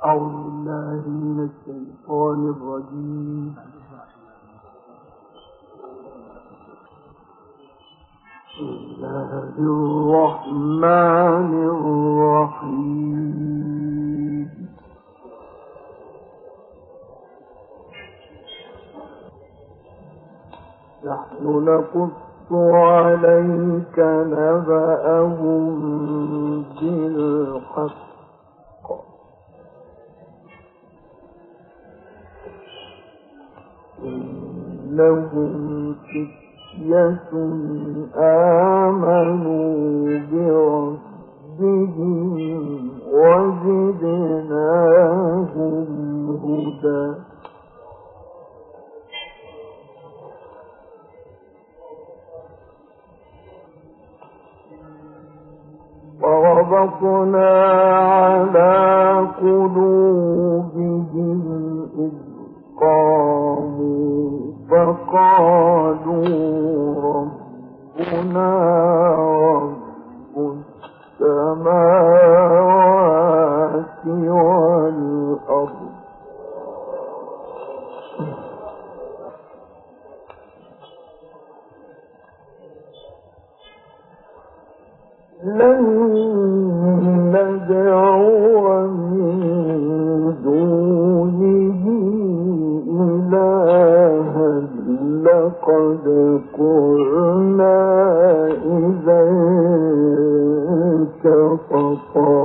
أعوذ بالله من الشيطان الرجيم. بسم الله الرحمن الرحيم. نحن نقص عليك نبأهم بالحق إنهم فتية آمنوا بربهم وزدناهم هدى. وربطنا على قلوبهم إذ قاموا فقالوا ربنا رب السماوات والأرض لن ندعو من دونه إلها لقد قلنا إذا شططا.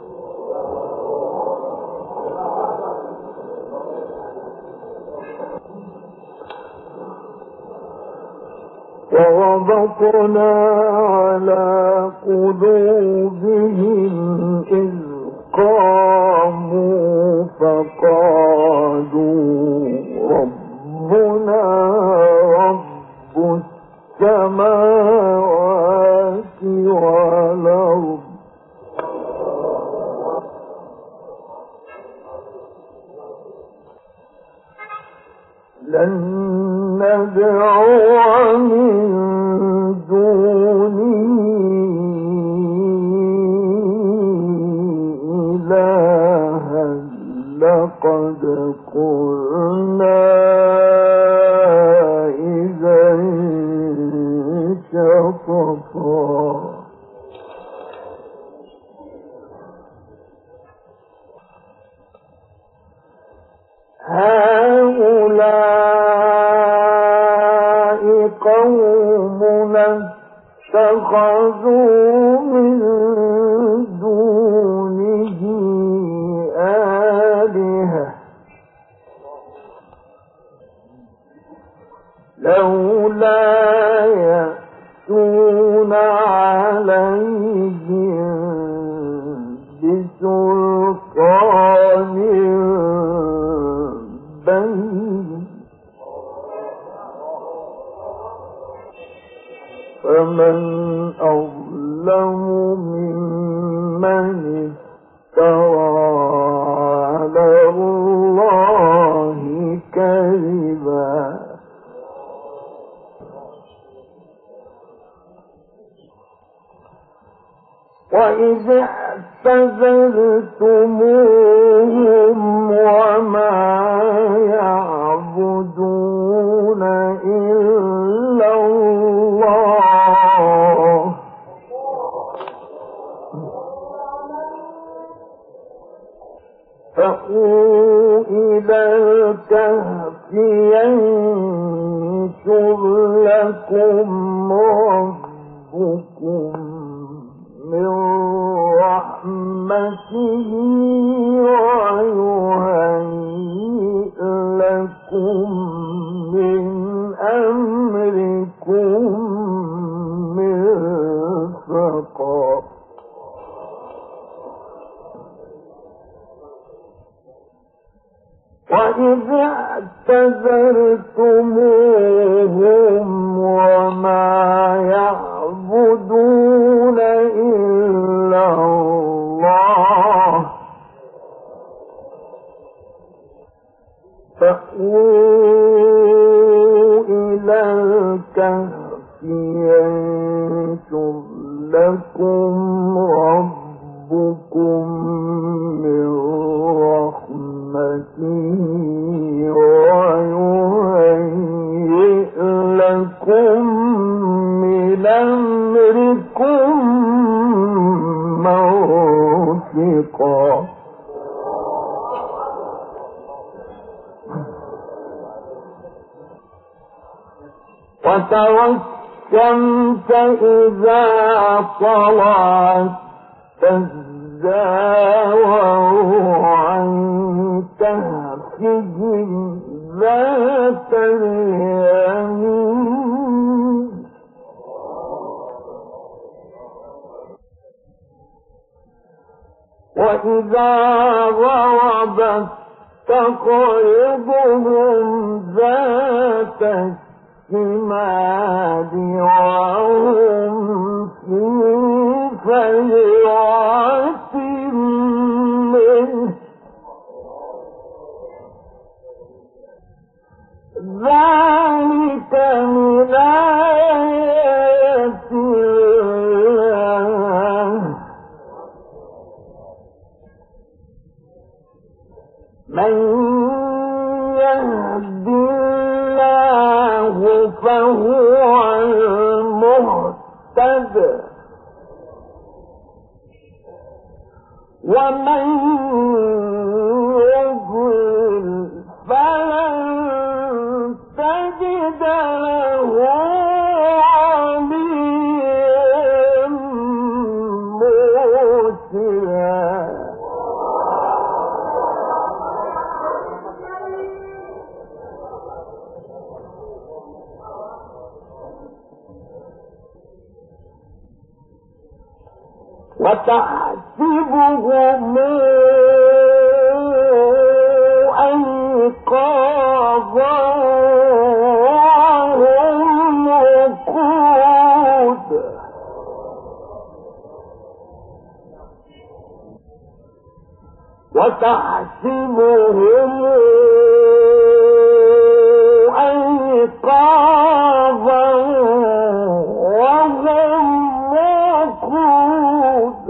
وربطنا على قلوبهم إذ قاموا فقالوا ربنا رب السماوات والأرض لن ندعو من دونه إلها لقد قلنا إذا شططا. هؤلاء قومنا اتخذوا من دونه آلهة لولا يأتون عليهم بسلطان بين فمن أظلم ممن افترى على الله كذبا. وإذ اعتزلتموهم وما يعبدون إلا الله فأووا إلى الكهف ينشر لكم ربكم من رحمته ويهيئ لكم من أمركم مرفقا. وإذ اعتزلتموهم وما يعبدون إلا الله فأووا إلى الكهف ينشر لكم ربكم من وترى الشمس إذا طلعت تزاور عن كهفهم ذات اليمين وإذا غربت تقرضهم ذات الشمال وهم في فجوة منه ذلك من آيات الله من يهد الله فهو المهتد ومن يضلل فلن تجد له وليا مرشدا وتحسبهم أيقاظا وهم رقود وتحسبهم أيقاظا وهم رقود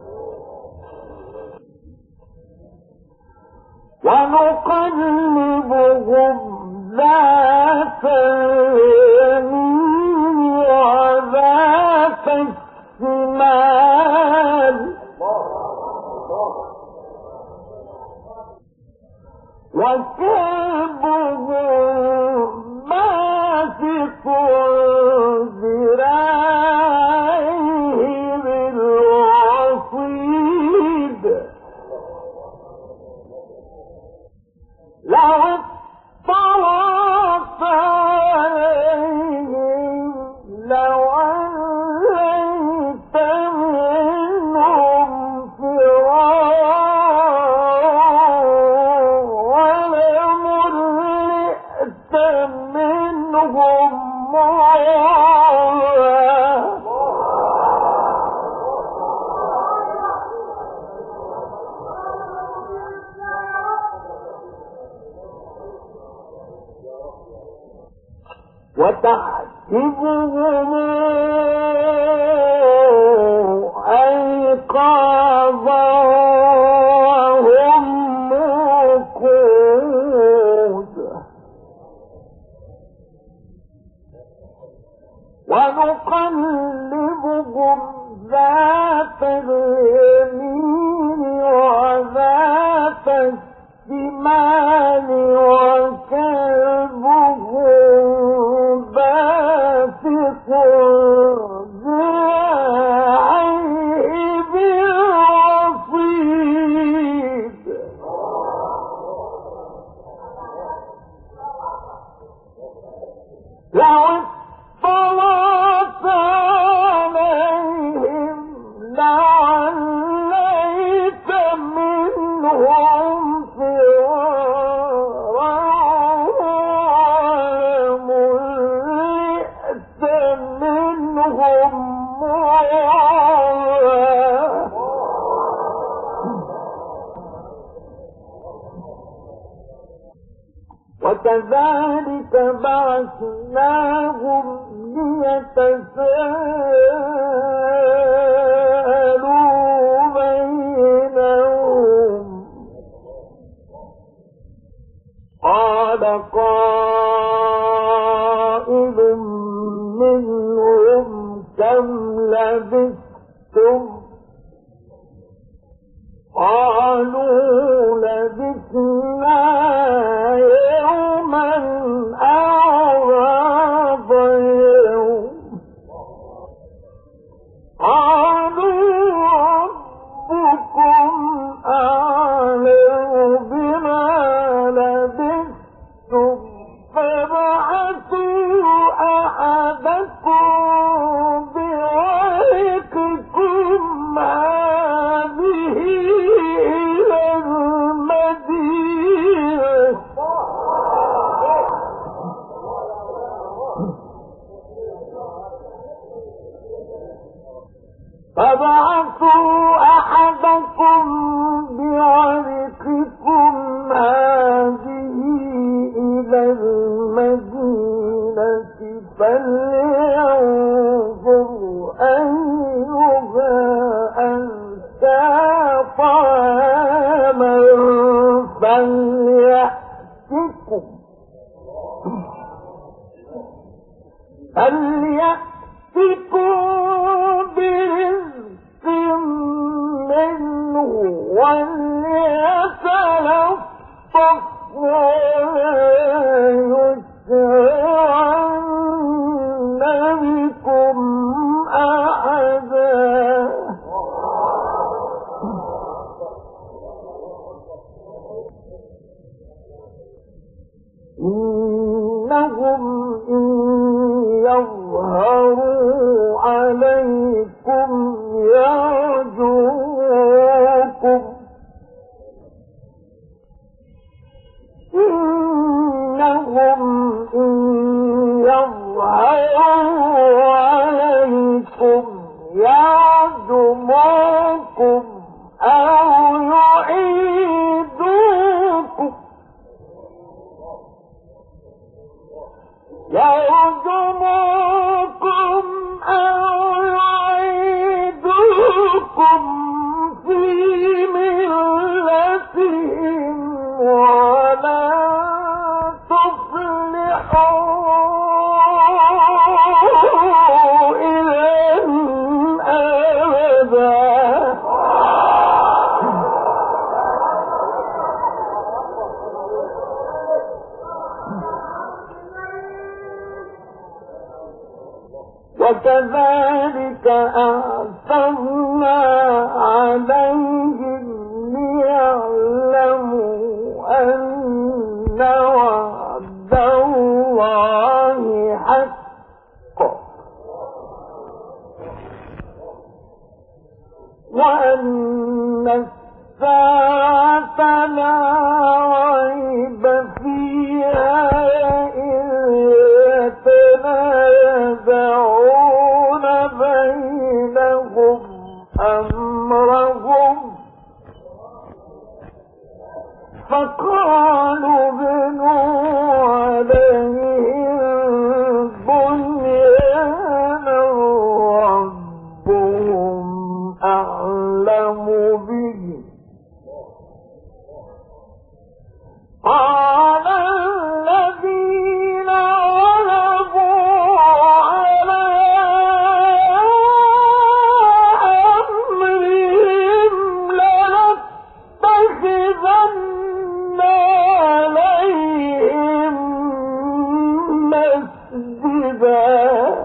ونقلبهم ذات اليمين وذات الشمال وكلبهم باسط ذراعيه بالوصيد لو اطلعت عليهم لوليت منهم فرارا ولملئت منهم رعبا وتحسبهم أيقاظا وهم رقود ونقلبهم ذات اليمين وذات الشمال وكلبهم باسط ذراعيه بالوصيد لو اطلعت عليهم لوليت منهم فرارا ولملئت منهم رعبا وكذلك بعثناهم ليتساءلوا بينهم قال قائل منهم كم لبثتم قالوا لبثنا يوما أو بعض فليأتكم برزق منه وليتلطف ويشعرن بكم أحدا. إنهم إن يظهروا عليكم يرجوكم أو يعيدوكم في ملتهم ولا تفلحوا إذا أبدا. وكذلك أعثرنا عليهم ليعلموا أن وعد الله حق وأن الساعة لا ريب فيها يتنازعون بينهم أمرهم فقالوا بنوا عليهم بنيانا ربهم أعلم به. قال الذين غلبوا على أمرهم لنتخذن عليهم مسجدا.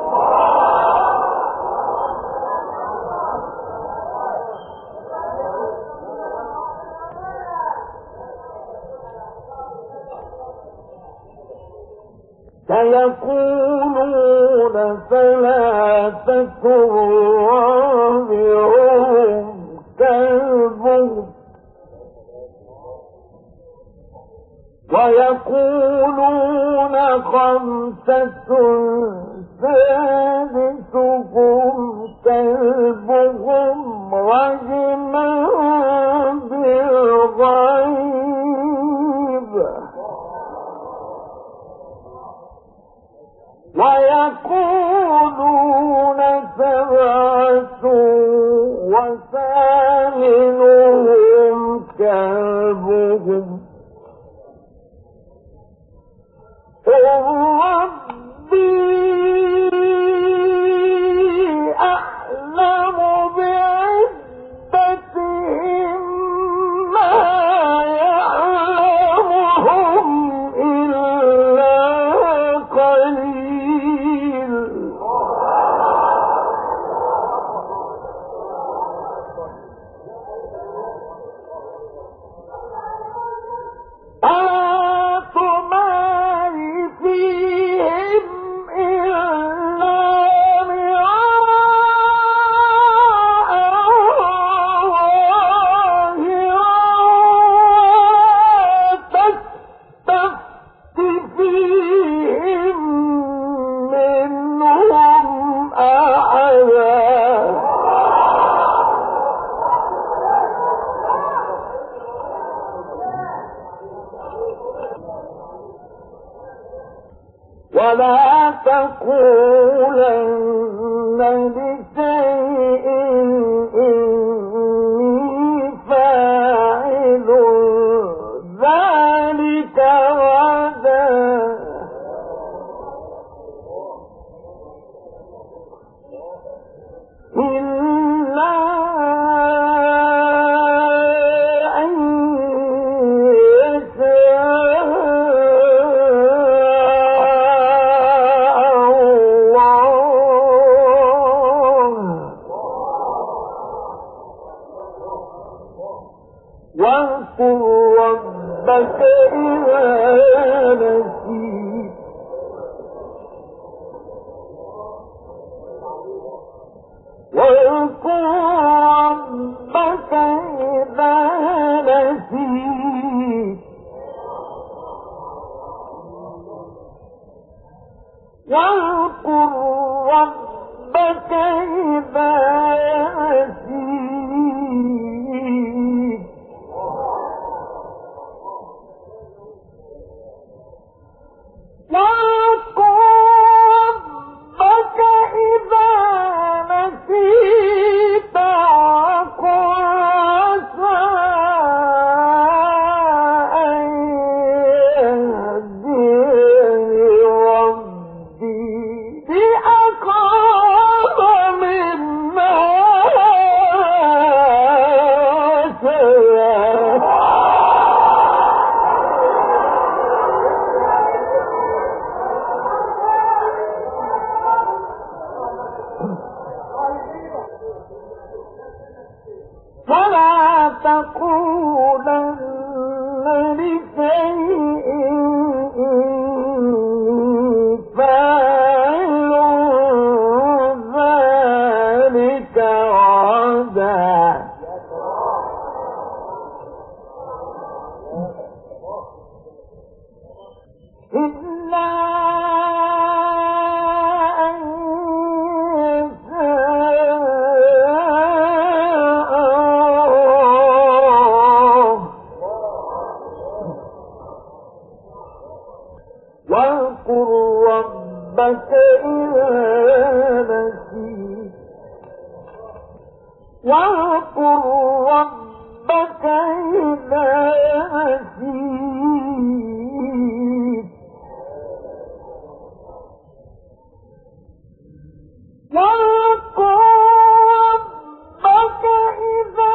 سيقولون ثلاثة رابعهم كلبهم ويقولون خمسة سادسهم كلبهم رجما بالغيب ويقولون سبعة وثامنهم كلبهم قل ربي أعلم بعدتهم ما يعلمهم إلا قليل. ولا تقولن لشيء إني فاعل ربك إذا نسيت واذكر ربك إذا نسيت واذكر ربك إذا نسيت واذكر ربك إذا نسيت وقل عسى أن يهديني ربي بأقرب مما فلا تقولن لشيء إني فاعل ذلك غدا إلا أن واذكر ربك إذا نسيت واذكر ربك إذا نسيت واذكر ربك إذا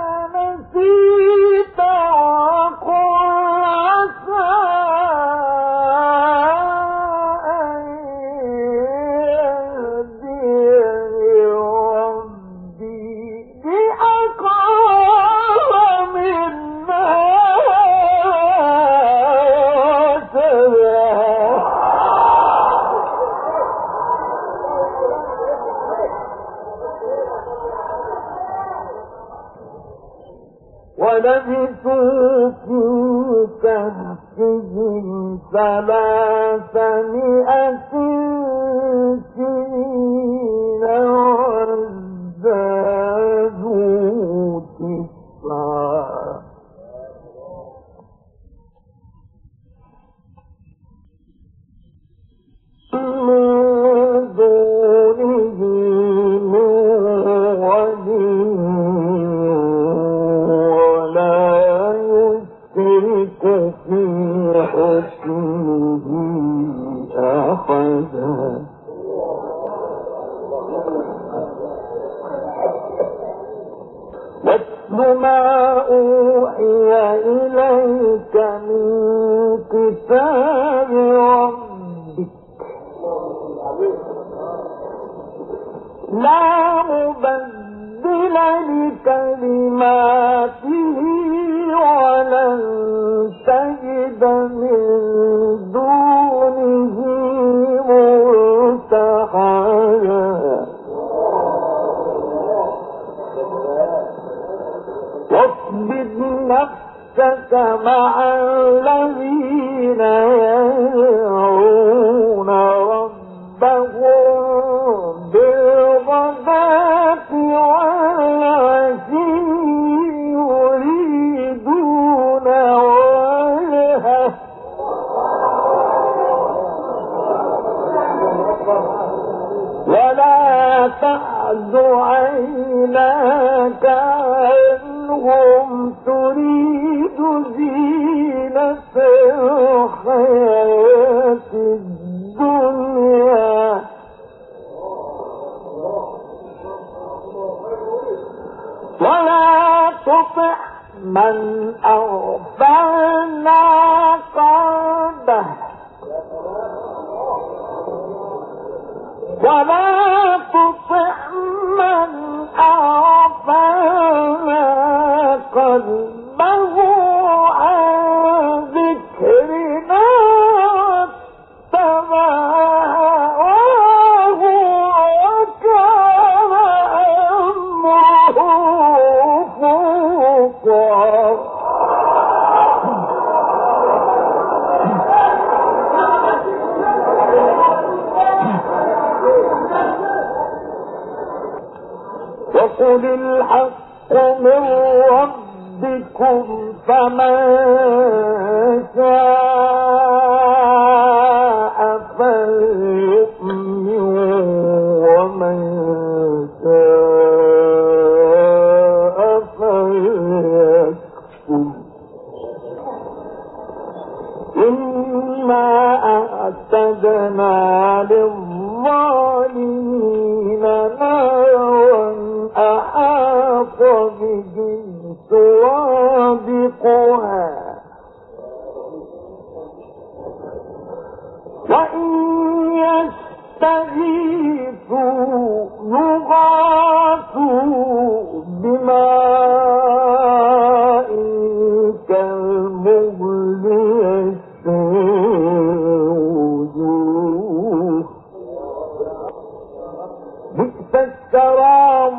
نسيت وقل عسى ولبثوا في كهفهم 300 سنين وازدادوا 9 من دونه من ولي في حكمه أحدا واتل ما أوحي إليك من كتاب ربك لا مبدل لكلماته ولن تجد من دونه ملتحدا واصبر نفسك مع الذين يدعون ربهم بالغداة والعشي يريدون وجهه ولا تعد عيناك عنهم تريد زينة الحياة الدنيا ولا تطع من أغفلنا قلبه ولا تطع من فمن شاء فليؤمن ومن شاء فليكفر إنا أعتدنا للظالمين نارا أحاط بهم سرادقها وإن يستغيثوا يغاثوا بماء كالمهل الوجوه بئس الشراب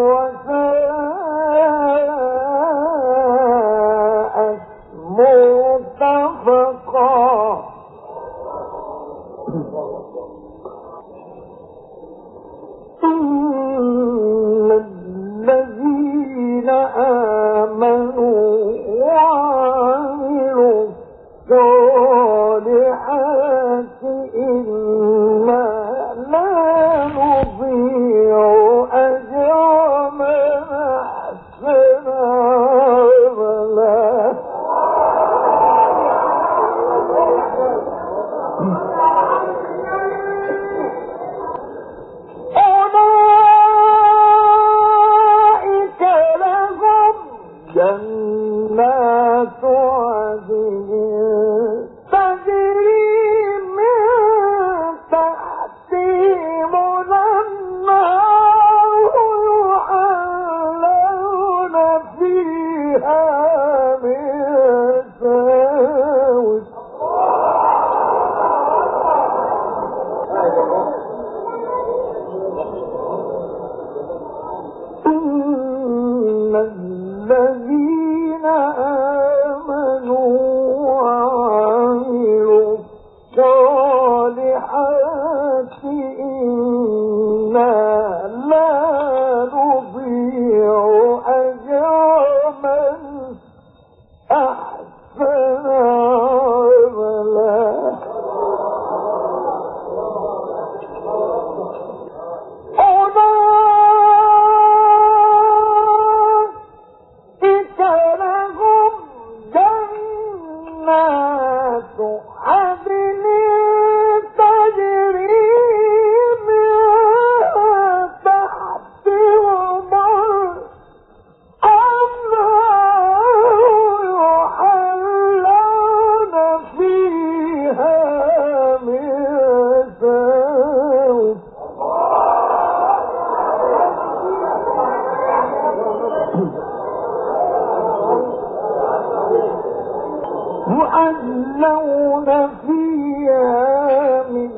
وساءت مرتفقا إن الذين آمنوا وعملوا الصالحات إنا لا نضيع أجر من أحسن عملا أولئك لهم جنات عدن تجري من تحتهم الأنهار يحلون فيها من ساوٍ إن الذين آمنوا وعملوا الصالحات إنا لا نضيع أجر من أحسن عملا أولئك لهم جنات عدن تجري من تحتهم الأنهار يحلون فيها من ساوٍ يحلون فيها من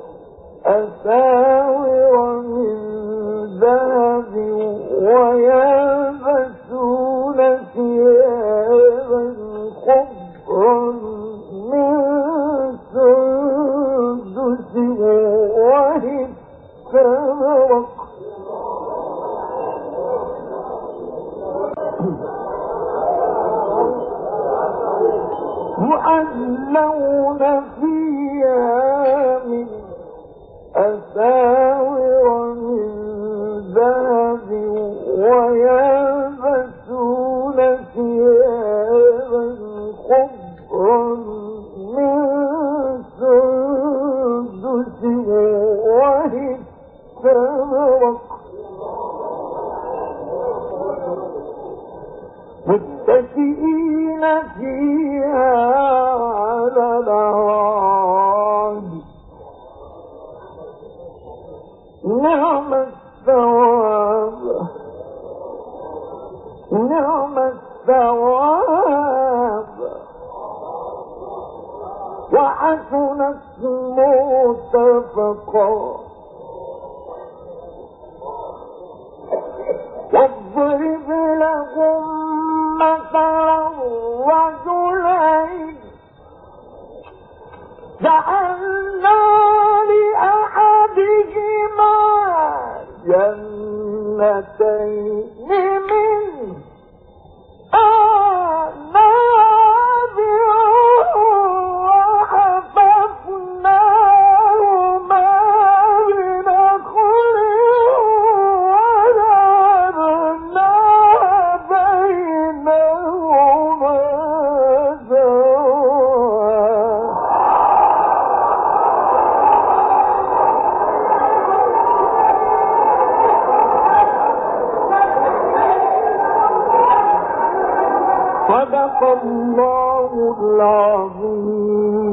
أساور من ذهب ويلبسون ثيابا خضرا من سندس واستبرق يحلون فيها من أساور من ذهب ويلبسون ثيابا خضرا من سندس واستبرق متكئين فيها على الأرائك نعم الثواب نعم الثواب وحسنت مرتفقا واضرب لهم مثلا رجلين جعلنا لأحدهما جنتين من أعناب صدق الله العظيم.